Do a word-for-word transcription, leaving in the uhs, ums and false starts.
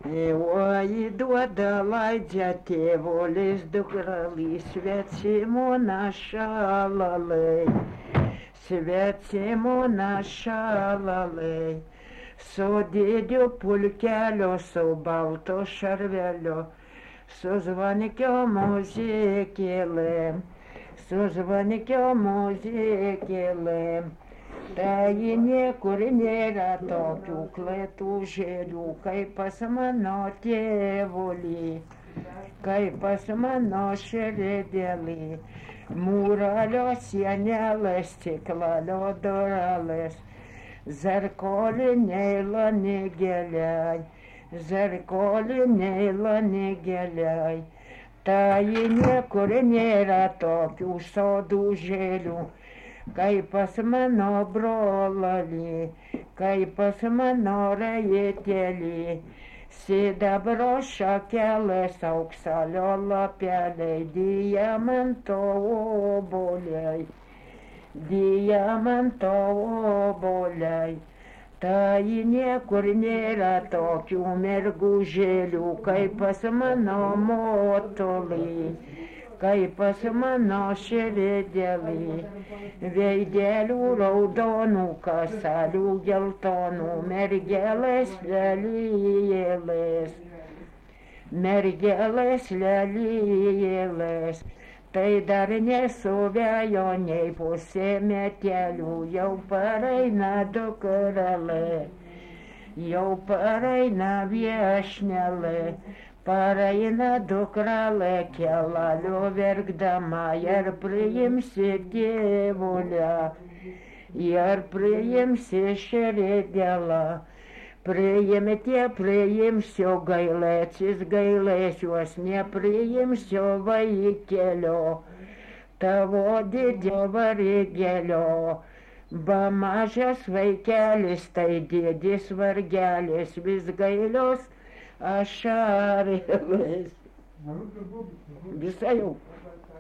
Oi, duoda laidžia tėvolis dukralį, svetimona šalalai, svetimona šalalai, su didžiu pulkelio, su balto šarvelio, su zvanikio muzikėlėm, su zvanikio muzikėlėm. Tai niekur nėra tokių kletūžėlių, kaip pas mano tėvulį, kaip pas mano širdėlį. Mūralio sienelės, stiklalio durelės, zarkoliniai lanigėliai, zarkoliniai lanigėliai. Tai niekur nėra tokių sodūžėlių, kaip pas mano brolalį, kaip pas mano rajėtelį, sidabro šakelės, auksalio lapeliai, diamanto obuoliai, diamanto obuoliai. Tai niekur nėra tokių mergužėlių, kaip pas mano motulį, kaip pas mano širdėlį, veidelių raudonų, kasalių geltonų, mergelės lelijėlės, mergelės lelijėlės. Tai dar nesuvėjo nei pusė metelių, jau pareina dukrelė, jau pareina viešnelė. Pareina dukrelė kelalio verkdama, ir priimsi tėvulę, ir priimsi širdėlą. Priimti priimsiu, gailėsis gailėsiuos, nepriimsiu vaikelio, tavo didžio vargelio. Ba mažas vaikelis, tai didis vargelis, vis gailios ašarėlės. Visai jau.